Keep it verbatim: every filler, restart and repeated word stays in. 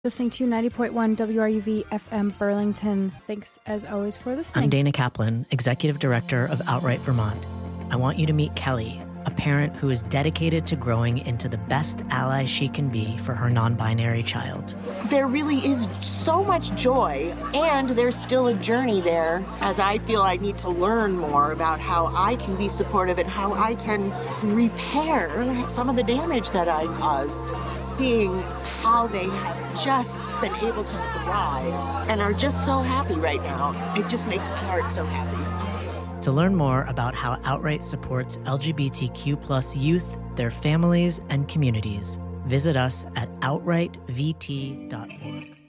Listening to ninety point one W R U V F M Burlington. Thanks, as always, for listening. I'm Dana Kaplan, Executive Director of Outright Vermont. I want you to meet Kelly, a parent who is dedicated to growing into the best ally she can be for her non-binary child. There really is so much joy, and there's still a journey there, as I feel I need to learn more about how I can be supportive and how I can repair some of the damage that I caused. Seeing how they have just been able to thrive and are just so happy right now, it just makes my heart so happy. To learn more about how Outright supports L G B T Q plus youth, their families, and communities, visit us at outright v t dot org.